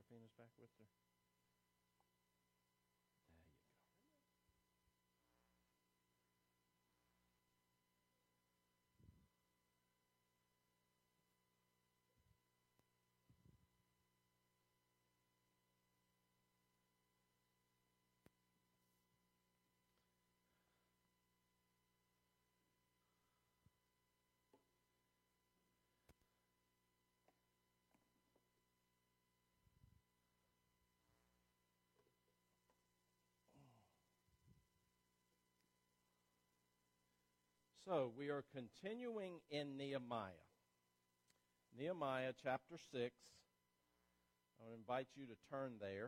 Serafina's back with her? There you go. So, we are continuing in Nehemiah. Nehemiah chapter 6. I would invite you to turn there.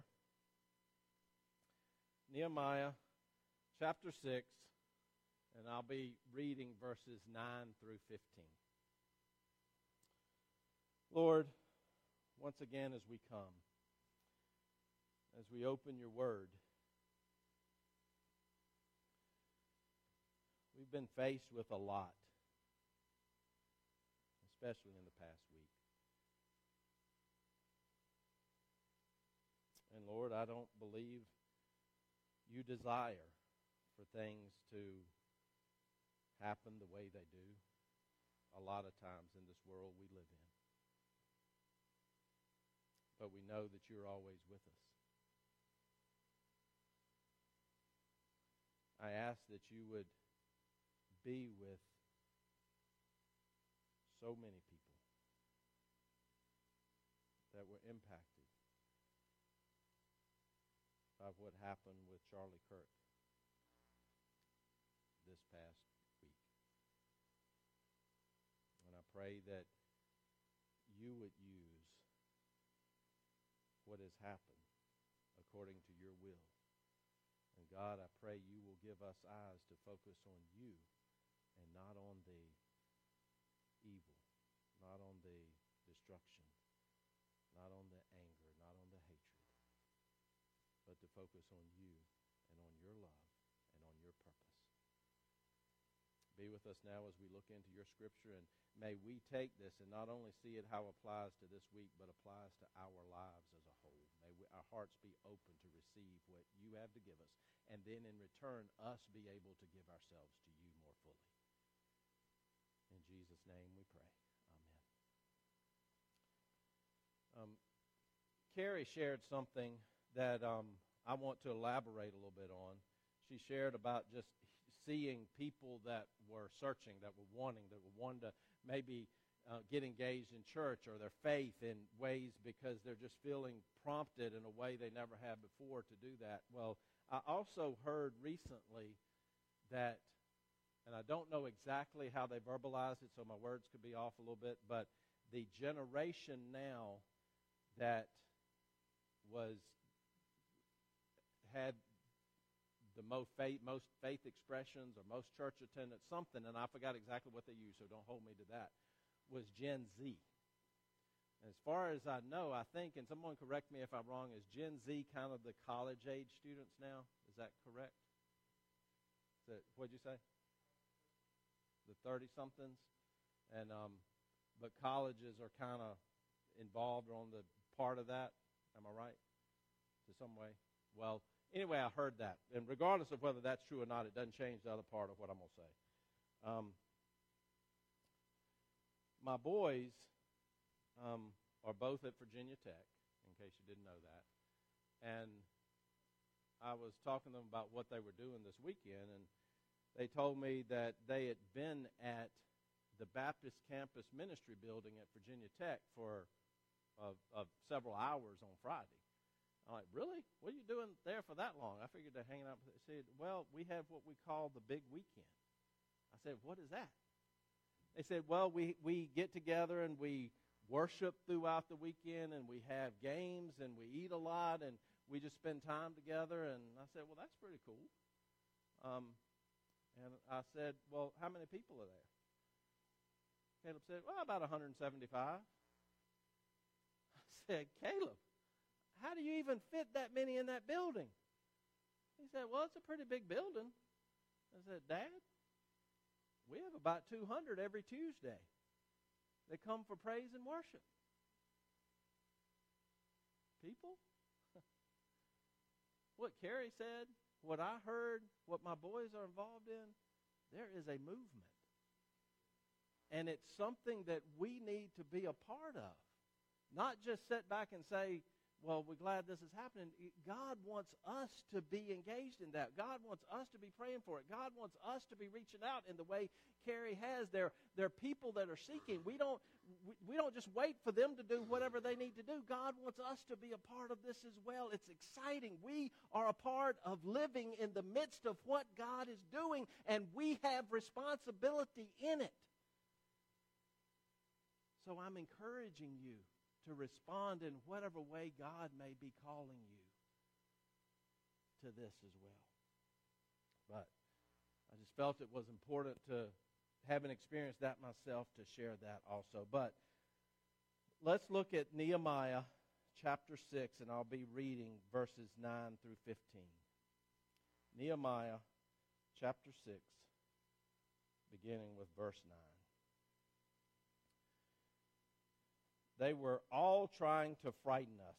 Nehemiah chapter 6, and I'll be reading verses 9 through 15. Lord, once again as we come, as we open your word, we've been faced with a lot, especially in the past week. And Lord, I don't believe you desire for things to happen the way they do a lot of times in this world we live in. But we know that you're always with us. I ask that you would be with so many people that were impacted by what happened with Charlie Kirk this past week. And I pray that you would use what has happened according to your will. And God, I pray you will give us eyes to focus on you and not on the evil, not on the destruction, not on the anger, not on the hatred, but to focus on you and on your love and on your purpose. Be with us now as we look into your scripture, and may we take this and not only see it how it applies to this week, but applies to our lives as a whole. May our hearts be open to receive what you have to give us, and then in return, us be able to give ourselves to you more fully. In Jesus' name we pray. Amen. Carrie shared something that I want to elaborate a little bit on. She shared about just seeing people that were searching, that were wanting to maybe get engaged in church or their faith in ways because they're just feeling prompted in a way they never had before to do that. Well, I also heard recently that, and I don't know exactly how they verbalized it, so my words could be off a little bit, but the generation now that had the most faith expressions or most church attendance, something, and I forgot exactly what they used, so don't hold me to that, was Gen Z. And as far as I know, I think, and someone correct me if I'm wrong, is Gen Z kind of the college-age students now? Is that correct? What'd you say? The 30-somethings? And but colleges are kind of involved on the part of that. Am I right? To some way? Well, anyway, I heard that. And regardless of whether that's true or not, it doesn't change the other part of what I'm going to say. My boys are both at Virginia Tech, in case you didn't know that. And I was talking to them about what they were doing this weekend, and they told me that they had been at the Baptist Campus Ministry Building at Virginia Tech for several hours on Friday. I'm like, really? What are you doing there for that long? I figured they're hanging out. They said, well, we have what we call the big weekend. I said, what is that? They said, well, we get together and we worship throughout the weekend and we have games and we eat a lot and we just spend time together. And I said, well, that's pretty cool. And I said, well, how many people are there? Caleb said, well, about 175. I said, Caleb, how do you even fit that many in that building? He said, well, it's a pretty big building. I said, Dad, we have about 200 every Tuesday. They come for praise and worship. people? What Carrie said, what I heard, what my boys are involved in, there is a movement. And it's something that we need to be a part of. Not just sit back and say, well, we're glad this is happening. God wants us to be engaged in that. God wants us to be praying for it. God wants us to be reaching out in the way Carrie has. There are people that are seeking. We don't just wait for them to do whatever they need to do. God wants us to be a part of this as well. It's exciting. We are a part of living in the midst of what God is doing, and we have responsibility in it. So I'm encouraging you to respond in whatever way God may be calling you to this as well. But I just felt it was important to, having experienced that myself, to share that also. But let's look at Nehemiah chapter 6, and I'll be reading verses 9 through 15. Nehemiah chapter 6, beginning with verse 9. They were all trying to frighten us,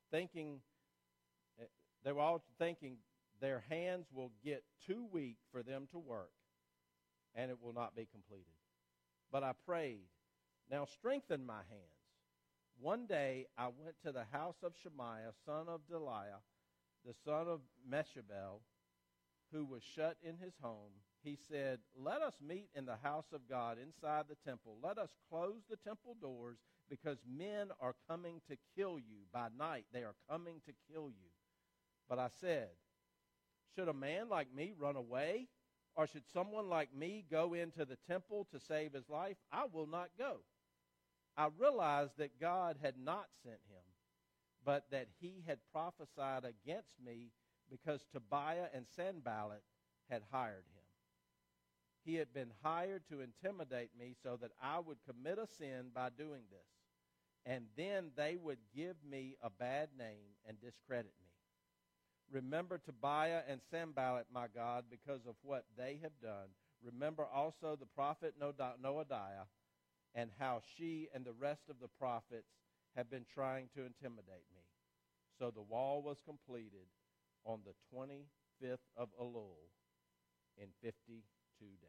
they were all thinking their hands will get too weak for them to work, and it will not be completed. But I prayed, now strengthen my hands. One day I went to the house of Shemaiah, son of Delaiah, the son of Meshabel, who was shut in his home. He said, let us meet in the house of God inside the temple. Let us close the temple doors, because men are coming to kill you. By night they are coming to kill you. But I said, should a man like me run away? Or should someone like me go into the temple to save his life? I will not go. I realized that God had not sent him, but that he had prophesied against me because Tobiah and Sanballat had hired him. He had been hired to intimidate me so that I would commit a sin by doing this. And then they would give me a bad name and discredit me. Remember Tobiah and Sanballat, my God, because of what they have done. Remember also the prophet Noadiah, and how she and the rest of the prophets have been trying to intimidate me. So the wall was completed on the 25th of Elul in 52 days.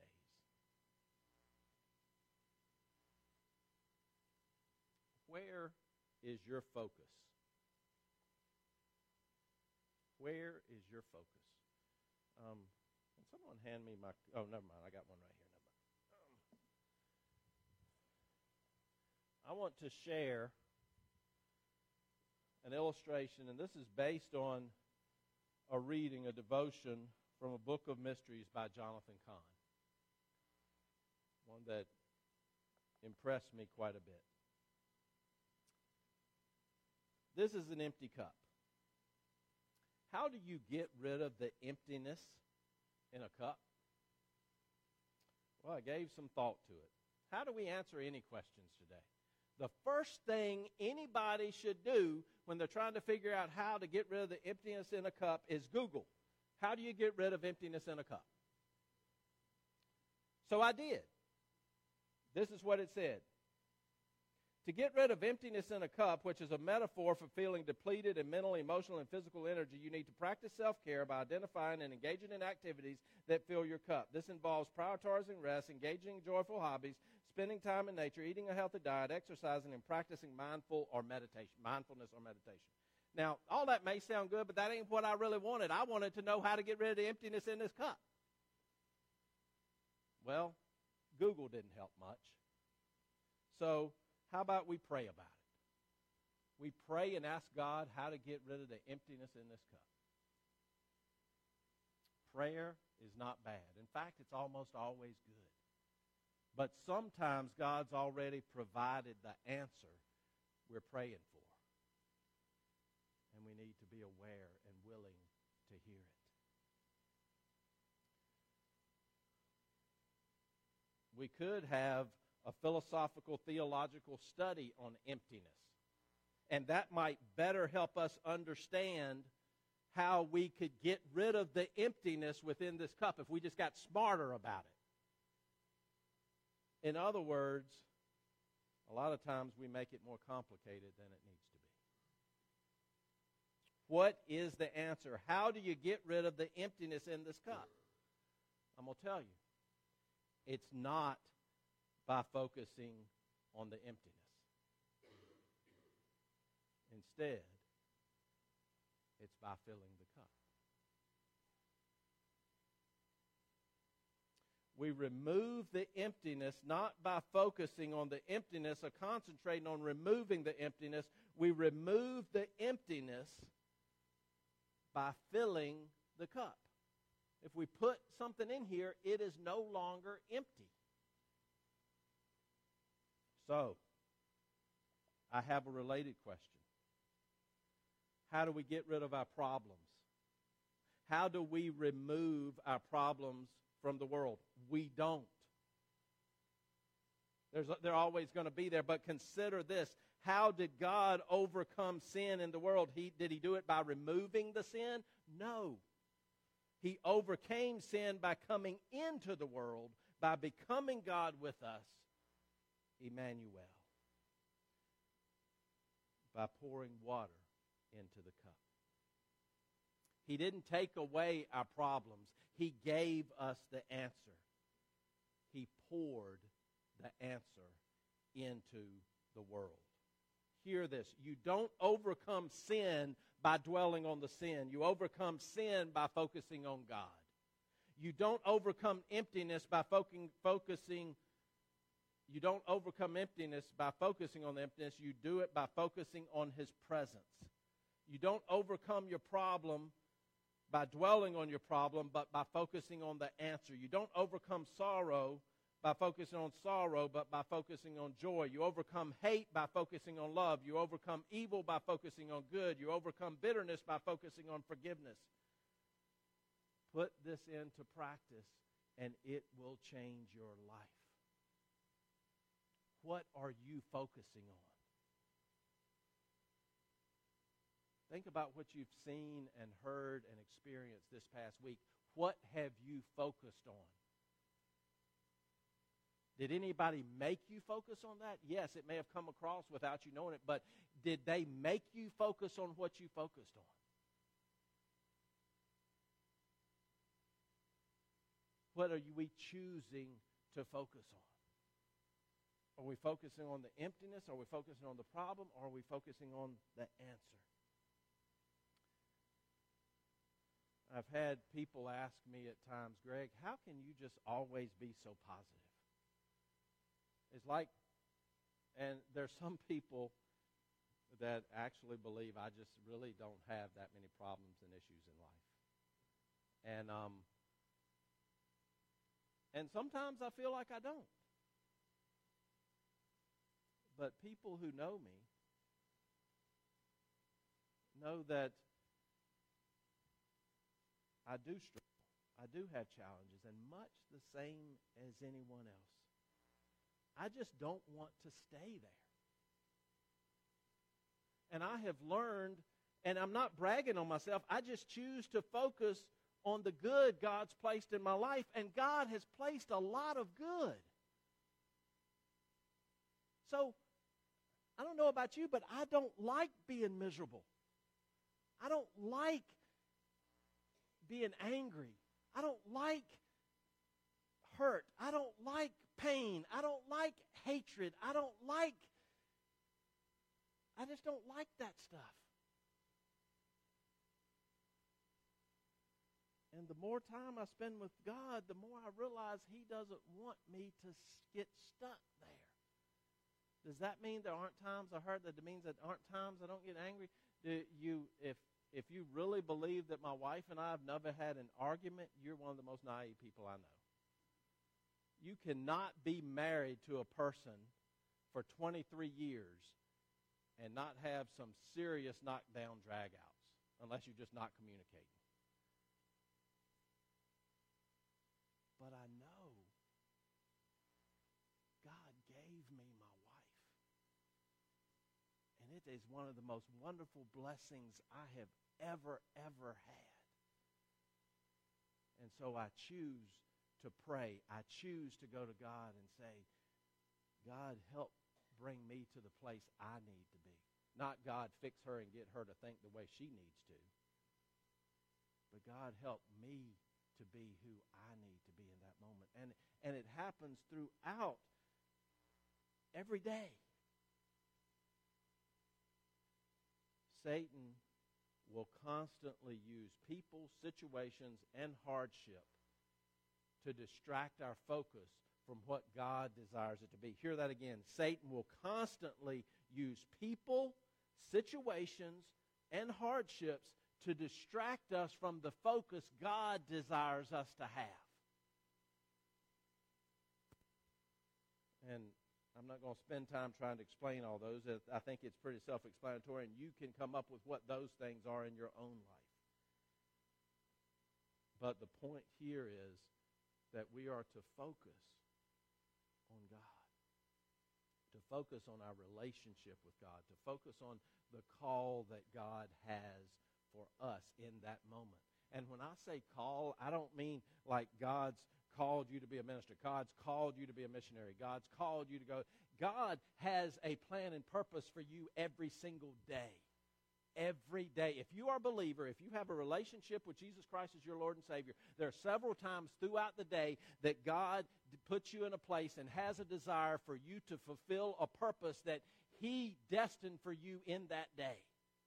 Where is your focus? Where is your focus? Can someone hand me my... Oh, never mind. I got one right here. I want to share an illustration, and this is based on a reading, a devotion from a book of mysteries by Jonathan Cahn, one that impressed me quite a bit. This is an empty cup. How do you get rid of the emptiness in a cup? Well, I gave some thought to it. How do we answer any questions today? The first thing anybody should do when they're trying to figure out how to get rid of the emptiness in a cup is Google. How do you get rid of emptiness in a cup? So I did. This is what it said. To get rid of emptiness in a cup, which is a metaphor for feeling depleted in mental, emotional, and physical energy, you need to practice self-care by identifying and engaging in activities that fill your cup. This involves prioritizing rest, engaging in joyful hobbies, spending time in nature, eating a healthy diet, exercising, and practicing mindfulness or meditation. Now, all that may sound good, but that ain't what I really wanted. I wanted to know how to get rid of the emptiness in this cup. Well, Google didn't help much. So how about we pray about it? We pray and ask God how to get rid of the emptiness in this cup. Prayer is not bad. In fact, it's almost always good. But sometimes God's already provided the answer we're praying for. And we need to be aware and willing to hear it. We could have a philosophical, theological study on emptiness. And that might better help us understand how we could get rid of the emptiness within this cup if we just got smarter about it. In other words, a lot of times we make it more complicated than it needs to be. What is the answer? How do you get rid of the emptiness in this cup? I'm going to tell you. It's not by focusing on the emptiness. Instead, it's by filling the cup. We remove the emptiness not by focusing on the emptiness or concentrating on removing the emptiness. We remove the emptiness by filling the cup. If we put something in here, it is no longer empty. So, I have a related question. How do we get rid of our problems? How do we remove our problems from the world? We don't. They're always going to be there, but consider this. How did God overcome sin in the world? Did he do it by removing the sin? No. He overcame sin by coming into the world, by becoming God with us, Emmanuel, by pouring water into the cup. He didn't take away our problems. He gave us the answer. He poured the answer into the world. Hear this. You don't overcome sin by dwelling on the sin. You overcome sin by focusing on God. You don't overcome emptiness by focusing. You don't overcome emptiness by focusing on the emptiness. You do it by focusing on His presence. You don't overcome your problem by dwelling on your problem, but by focusing on the answer. You don't overcome sorrow by focusing on sorrow, but by focusing on joy. You overcome hate by focusing on love. You overcome evil by focusing on good. You overcome bitterness by focusing on forgiveness. Put this into practice, and it will change your life. What are you focusing on? Think about what you've seen and heard and experienced this past week. What have you focused on? Did anybody make you focus on that? Yes, it may have come across without you knowing it, but did they make you focus on what you focused on? What are we choosing to focus on? Are we focusing on the emptiness? Are we focusing on the problem? Or are we focusing on the answer? I've had people ask me at times, Greg, how can you just always be so positive? It's like, and there's some people that actually believe I just really don't have that many problems and issues in life. And sometimes I feel like I don't. But people who know me know that I do struggle. I do have challenges, and much the same as anyone else. I just don't want to stay there. And I have learned, and I'm not bragging on myself, I just choose to focus on the good God's placed in my life, and God has placed a lot of good. So, I don't know about you, but I don't like being miserable. I don't like being angry. I don't like hurt. I don't like pain. I don't like hatred. I just don't like that stuff. And the more time I spend with God, the more I realize He doesn't want me to get stuck there. Does that mean there aren't times I hurt? That means there aren't times I don't get angry? If you really believe that my wife and I have never had an argument, you're one of the most naive people I know. You cannot be married to a person for 23 years and not have some serious knockdown drag-outs unless you're just not communicating. But I know God gave me my wife. And it is one of the most wonderful blessings I have ever had. And so I choose to pray. I choose to go to God and say, God, help bring me to the place I need to be. Not God fix her and get her to think the way she needs to. But God help me to be who I need to be in that moment. And it happens throughout every day. Satan will constantly use people, situations, and hardship to distract our focus from what God desires it to be. Hear that again. Satan will constantly use people, situations, and hardships to distract us from the focus God desires us to have. And I'm not going to spend time trying to explain all those. I think it's pretty self-explanatory, and you can come up with what those things are in your own life. But the point here is that we are to focus on God, to focus on our relationship with God, to focus on the call that God has for us in that moment. And when I say call, I don't mean like God's called you to be a minister. God's called you to be a missionary. God's called you to go. God has a plan and purpose for you every single day. Every day. If you are a believer, if you have a relationship with Jesus Christ as your Lord and Savior, there are several times throughout the day that God puts you in a place and has a desire for you to fulfill a purpose that He destined for you in that day.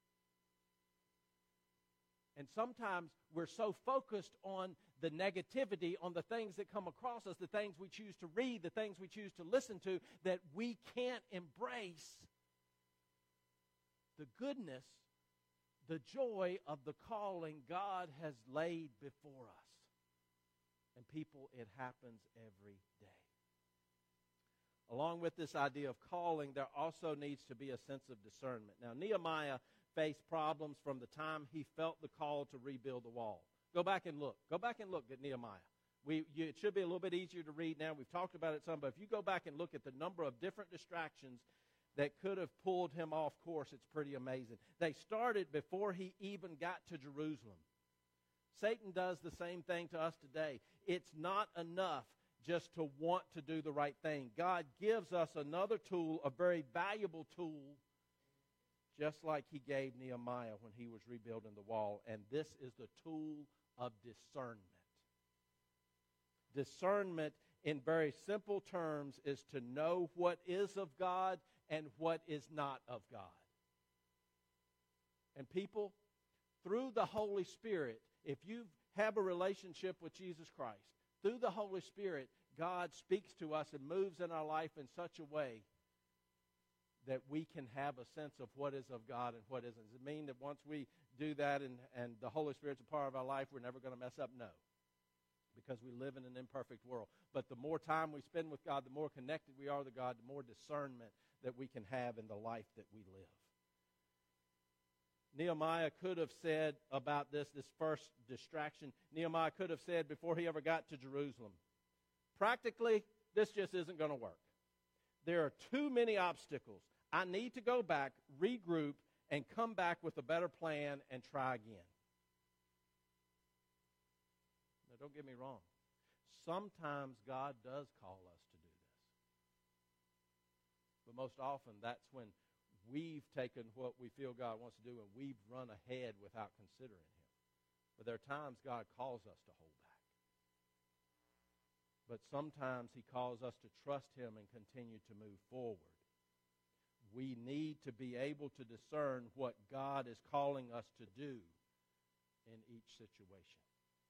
And sometimes we're so focused on the negativity, on the things that come across us, the things we choose to read, the things we choose to listen to, that we can't embrace the goodness, the joy of the calling God has laid before us. And people, it happens every day. Along with this idea of calling, there also needs to be a sense of discernment. Now, Nehemiah faced problems from the time he felt the call to rebuild the wall. Go back and look. Go back and look at Nehemiah. It should be a little bit easier to read now. We've talked about it some, but if you go back and look at the number of different distractions that could have pulled him off course, it's pretty amazing. They started before he even got to Jerusalem. Satan does the same thing to us today. It's not enough just to want to do the right thing. God gives us another tool, a very valuable tool, just like He gave Nehemiah when he was rebuilding the wall. And this is the tool of discernment. Discernment, in very simple terms, is to know what is of God and what is not of God. And people, through the Holy Spirit, if you have a relationship with Jesus Christ, through the Holy Spirit, God speaks to us and moves in our life in such a way that we can have a sense of what is of God and what isn't. Does it mean that once we do that and the Holy Spirit's a part of our life, we're never going to mess up? No. Because we live in an imperfect world. But the more time we spend with God, the more connected we are to God, the more discernment that we can have in the life that we live. Nehemiah could have said about this first distraction, Nehemiah could have said before he ever got to Jerusalem, practically, this just isn't going to work. There are too many obstacles. I need to go back, regroup, and come back with a better plan and try again. Now, don't get me wrong. Sometimes God does call us to do this. But most often, that's when we've taken what we feel God wants to do and we've run ahead without considering Him. But there are times God calls us to hold back. But sometimes He calls us to trust Him and continue to move forward. We need to be able to discern what God is calling us to do in each situation.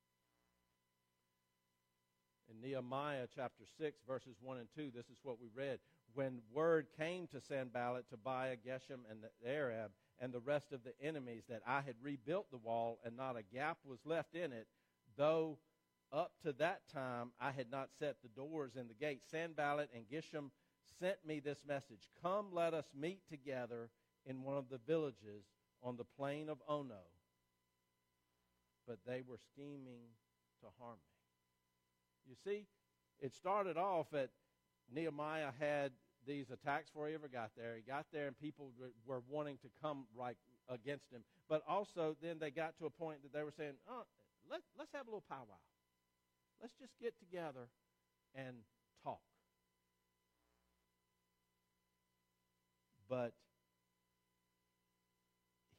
In Nehemiah chapter 6, verses 1 and 2, this is what we read. When word came to Sanballat, Tobiah, Geshem, and the Arab, and the rest of the enemies, that I had rebuilt the wall and not a gap was left in it, though up to that time I had not set the doors in the gate, Sanballat and Geshem sent me this message: come, let us meet together in one of the villages on the plain of Ono. But they were scheming to harm me. You see, it started off at Nehemiah had these attacks before he ever got there. He got there and people were wanting to come right against him. But also then they got to a point that they were saying, let's have a little powwow. Let's just get together and talk. But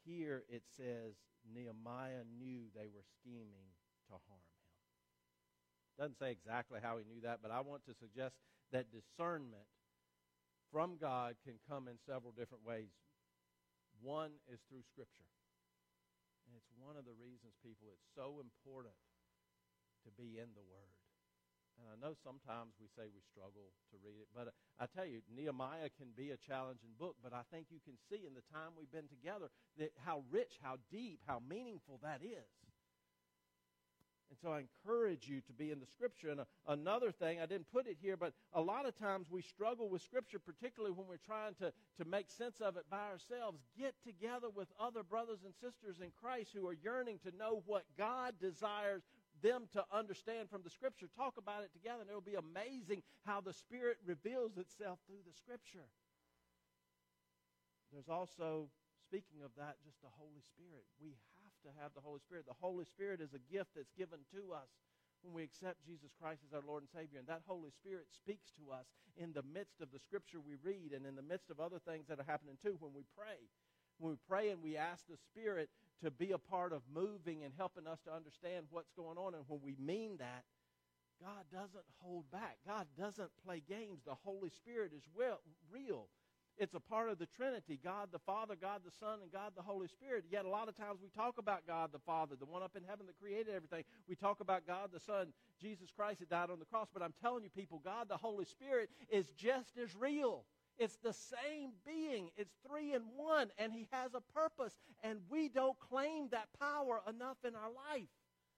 here it says Nehemiah knew they were scheming to harm him. Doesn't say exactly how he knew that, but I want to suggest that discernment from God can come in several different ways. One is through Scripture. And it's one of the reasons, people, it's so important to be in the Word. And I know sometimes we say we struggle to read it, but I tell you, Nehemiah can be a challenging book, but I think you can see in the time we've been together that how rich, how deep, how meaningful that is. And so I encourage you to be in the Scripture. And another thing, I didn't put it here, but a lot of times we struggle with Scripture, particularly when we're trying to make sense of it by ourselves. Get together with other brothers and sisters in Christ who are yearning to know what God desires them to understand from the Scripture. Talk about it together, and it will be amazing how the Spirit reveals itself through the Scripture. There's also, speaking of that, just the Holy Spirit. We have to have the Holy Spirit. The Holy Spirit is a gift that's given to us when we accept Jesus Christ as our Lord and Savior. And that Holy Spirit speaks to us in the midst of the Scripture we read and in the midst of other things that are happening too when we pray. When we pray and we ask the Spirit to be a part of moving and helping us to understand what's going on, and when we mean that, God doesn't hold back. God doesn't play games. The Holy Spirit is real. It's a part of the Trinity, God the Father, God the Son, and God the Holy Spirit. Yet a lot of times we talk about God the Father, the one up in heaven that created everything. We talk about God the Son, Jesus Christ that died on the cross. But I'm telling you, people, God the Holy Spirit is just as real. It's the same being. It's three in one, and He has a purpose. And we don't claim that power enough in our life.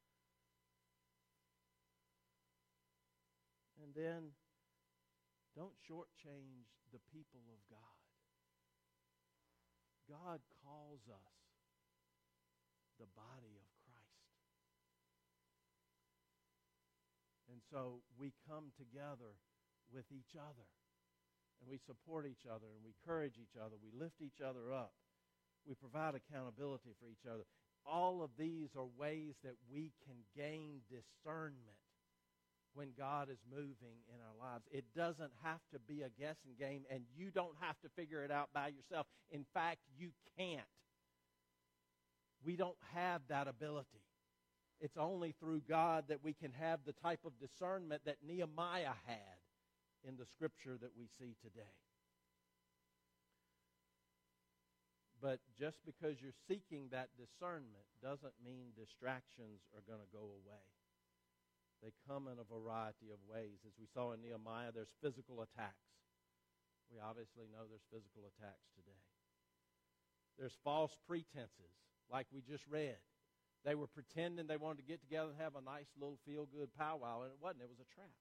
And then, don't shortchange the people of God. God calls us the body of Christ. And so we come together with each other. And we support each other, and we encourage each other. We lift each other up. We provide accountability for each other. All of these are ways that we can gain discernment when God is moving in our lives. It doesn't have to be a guessing game, and you don't have to figure it out by yourself. In fact, you can't. We don't have that ability. It's only through God that we can have the type of discernment that Nehemiah had in the Scripture that we see today. But just because you're seeking that discernment doesn't mean distractions are going to go away. They come in a variety of ways. As we saw in Nehemiah, there's physical attacks. We obviously know there's physical attacks today. There's false pretenses, like we just read. They were pretending they wanted to get together and have a nice little feel-good powwow, and it wasn't. It was a trap.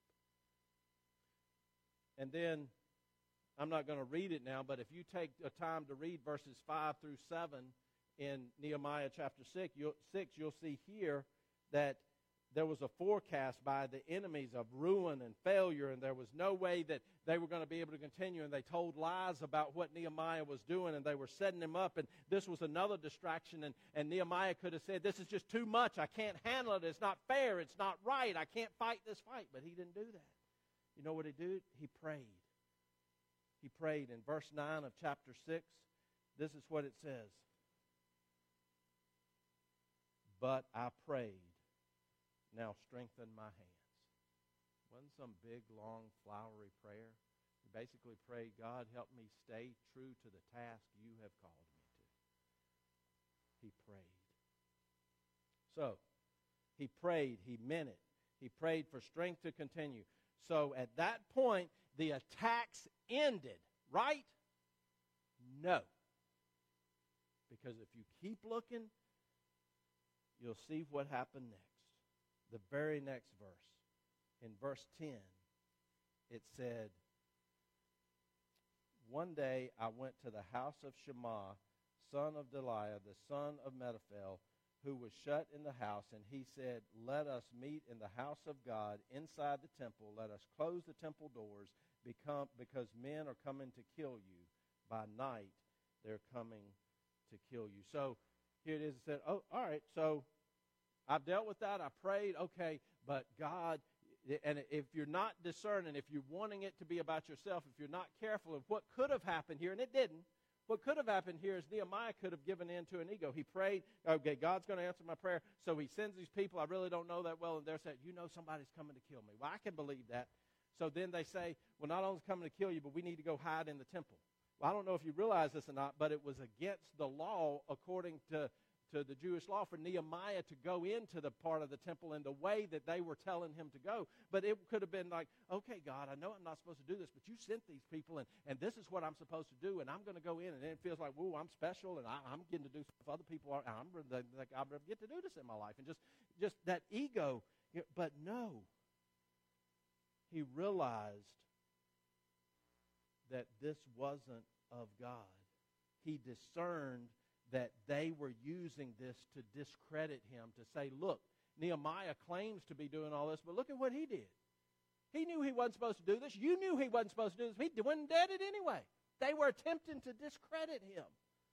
And then, I'm not going to read it now, but if you take a time to read verses 5 through 7 in Nehemiah chapter 6, you'll see here that there was a forecast by the enemies of ruin and failure, and there was no way that they were going to be able to continue, and they told lies about what Nehemiah was doing, and they were setting him up, and this was another distraction, and Nehemiah could have said, this is just too much, I can't handle it, it's not fair, it's not right, I can't fight this fight, but he didn't do that. You know what he did? He prayed. He prayed. In verse 9 of chapter 6, this is what it says. But I prayed, now strengthen my hands. Wasn't some big, long, flowery prayer. He basically prayed, God, help me stay true to the task you have called me to. He prayed. So, he prayed. He meant it. He prayed for strength to continue. So, at that point, the attacks ended, right? No. Because if you keep looking, you'll see what happened next. The very next verse. In verse 10, it said, one day I went to the house of Shammah, son of Delaiah, the son of Metaphael, who was shut in the house, and he said, let us meet in the house of God inside the temple. Let us close the temple doors because men are coming to kill you. By night, they're coming to kill you. So here it is. It said, oh, all right, so I've dealt with that. I prayed. Okay, but God, and if you're not discerning, if you're wanting it to be about yourself, if you're not careful of what could have happened here, and it didn't, What could have happened here is Nehemiah could have given in to an ego. He prayed, okay, God's going to answer my prayer. So he sends these people I really don't know that well, and they're saying, somebody's coming to kill me. Well, I can believe that. So then they say, well, not only is coming to kill you, but we need to go hide in the temple. Well, I don't know if you realize this or not, but it was against the law, according to the Jewish law, for Nehemiah to go into the part of the temple in the way that they were telling him to go. But it could have been like, okay, God, I know I'm not supposed to do this, but you sent these people, and this is what I'm supposed to do, and I'm going to go in, and then it feels like, whoa, I'm special, and I'm getting to do stuff other people are. I get to do this in my life. And just that ego. But no, he realized that this wasn't of God. He discerned that they were using this to discredit him, to say, look, Nehemiah claims to be doing all this, but look at what he did. He knew he wasn't supposed to do this. You knew he wasn't supposed to do this. He wouldn't did it anyway. They were attempting to discredit him.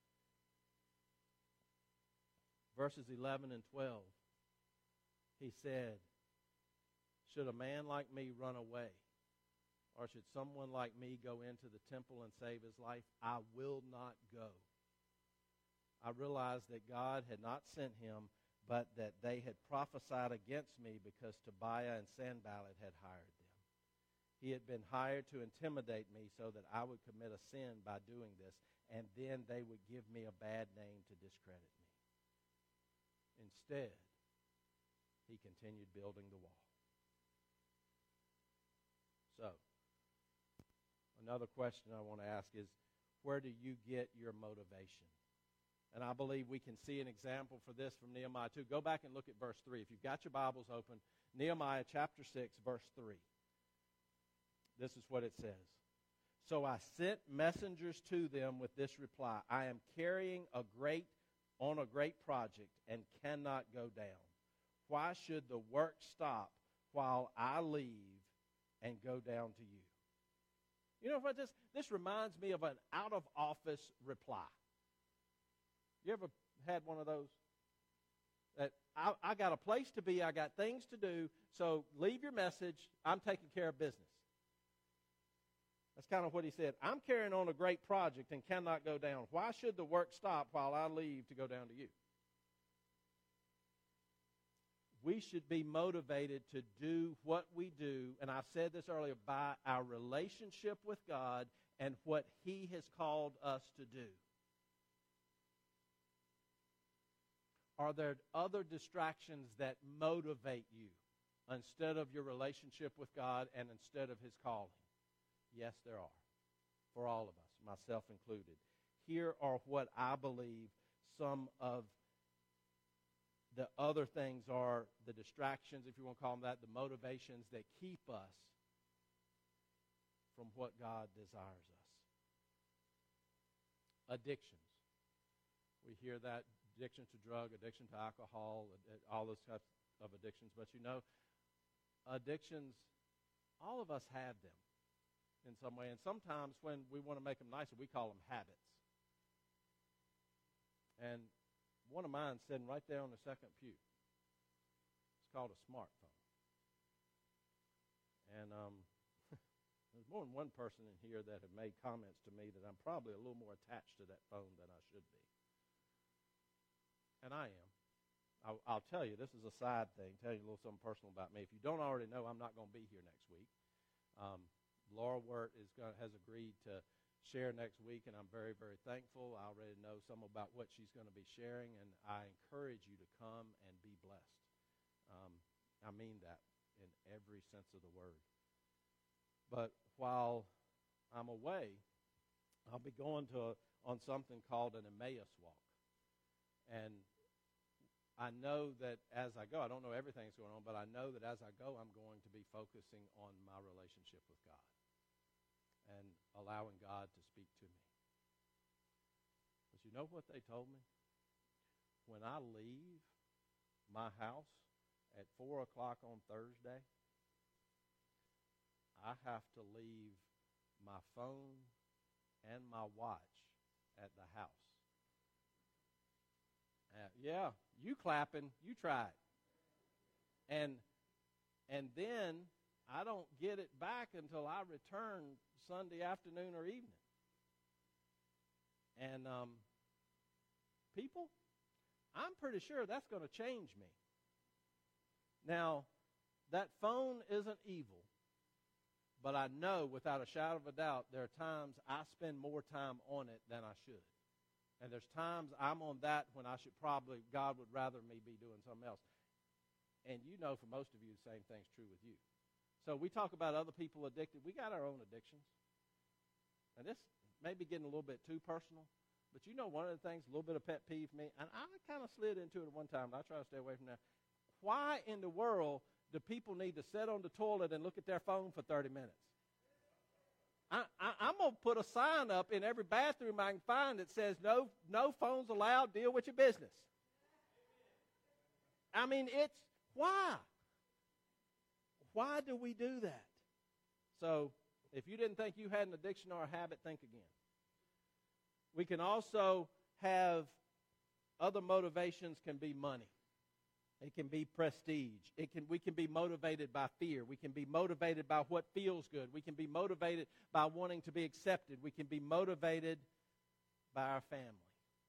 Verses 11 and 12, he said, should a man like me run away? Or should someone like me go into the temple and save his life? I will not go. I realized that God had not sent him, but that they had prophesied against me because Tobiah and Sanballat had hired them. He had been hired to intimidate me so that I would commit a sin by doing this, and then they would give me a bad name to discredit me. Instead, he continued building the wall. So, another question I want to ask is, where do you get your motivation? And I believe we can see an example for this from Nehemiah 2. Go back and look at verse 3. If you've got your Bibles open, Nehemiah chapter 6, verse 3. This is what it says. So I sent messengers to them with this reply. I am carrying on a great project and cannot go down. Why should the work stop while I leave and go down to you? You know what this reminds me of an out-of-office reply. You ever had one of those? That I got a place to be, I got things to do, so leave your message, I'm taking care of business. That's kind of what he said. I'm carrying on a great project and cannot go down. Why should the work stop while I leave to go down to you? We should be motivated to do what we do, and I said this earlier, by our relationship with God and what he has called us to do. Are there other distractions that motivate you instead of your relationship with God and instead of his calling? Yes, there are. For all of us, myself included. Here are what I believe some of the other things are, the distractions, if you want to call them that, the motivations that keep us from what God desires us. Addictions. We hear that. Addiction to drug, addiction to alcohol, all those types of addictions. But you know, addictions, all of us have them in some way. And sometimes when we want to make them nicer, we call them habits. And one of mine sitting right there on the second pew. It's called a smartphone. And there's more than one person in here that have made comments to me that I'm probably a little more attached to that phone than I should be. And I am. I'll tell you, this is a side thing, tell you a little something personal about me. If you don't already know, I'm not going to be here next week. Laura Wirt has agreed to share next week, and I'm very, very thankful. I already know some about what she's going to be sharing, and I encourage you to come and be blessed. I mean that in every sense of the word. But while I'm away, I'll be going on something called an Emmaus walk. And I know that as I go, I don't know everything that's going on, but I know that as I go, I'm going to be focusing on my relationship with God and allowing God to speak to me. But you know what they told me? When I leave my house at 4 o'clock on Thursday, I have to leave my phone and my watch at the house. Yeah, you clapping, you try it. And then I don't get it back until I return Sunday afternoon or evening. And people, I'm pretty sure that's going to change me. Now, that phone isn't evil, but I know without a shadow of a doubt there are times I spend more time on it than I should. And there's times I'm on that when I should probably, God would rather me be doing something else. And you know, for most of you, the same thing's true with you. So we talk about other people addicted. We got our own addictions. And this may be getting a little bit too personal, but you know one of the things, a little bit of pet peeve for me, and I kind of slid into it at one time, but I try to stay away from that. Why in the world do people need to sit on the toilet and look at their phone for 30 minutes? I'm going to put a sign up in every bathroom I can find that says, no phones allowed, deal with your business. I mean, why? Why do we do that? So, if you didn't think you had an addiction or a habit, think again. We can also have other motivations. Can be money. It can be prestige. We can be motivated by fear. We can be motivated by what feels good. We can be motivated by wanting to be accepted. We can be motivated by our family.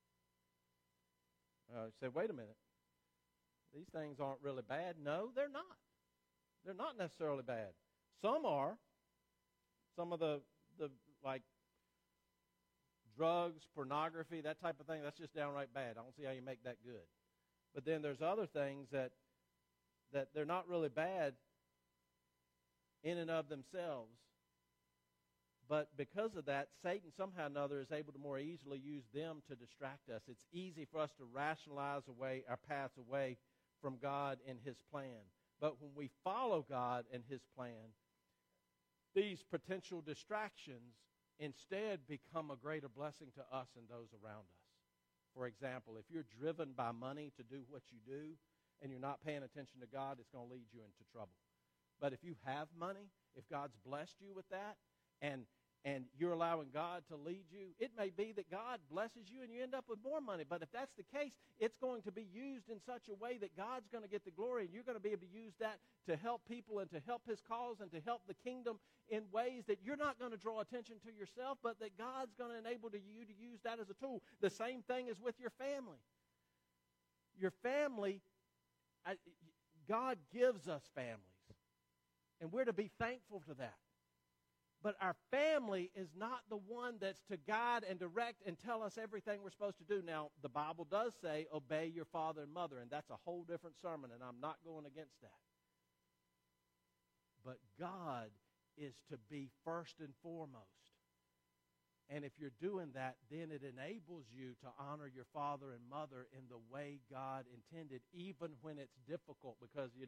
You say, wait a minute. These things aren't really bad. No, they're not. They're not necessarily bad. Some are. Some of the like drugs, pornography, that type of thing, that's just downright bad. I don't see how you make that good. But then there's other things that they're not really bad in and of themselves. But because of that, Satan somehow or another is able to more easily use them to distract us. It's easy for us to rationalize away our paths away from God and His plan. But when we follow God and His plan, these potential distractions instead become a greater blessing to us and those around us. For example, if you're driven by money to do what you do and you're not paying attention to God, it's going to lead you into trouble. But if you have money, if God's blessed you with that, and you're allowing God to lead you, it may be that God blesses you and you end up with more money. But if that's the case, it's going to be used in such a way that God's going to get the glory, and you're going to be able to use that to help people and to help His cause and to help the kingdom in ways that you're not going to draw attention to yourself, but that God's going to enable you to use that as a tool. The same thing is with your family. Your family, God gives us families, and we're to be thankful for that. But our family is not the one that's to guide and direct and tell us everything we're supposed to do. Now, the Bible does say, obey your father and mother, and that's a whole different sermon, and I'm not going against that. But God is to be first and foremost. And if you're doing that, then it enables you to honor your father and mother in the way God intended, even when it's difficult, because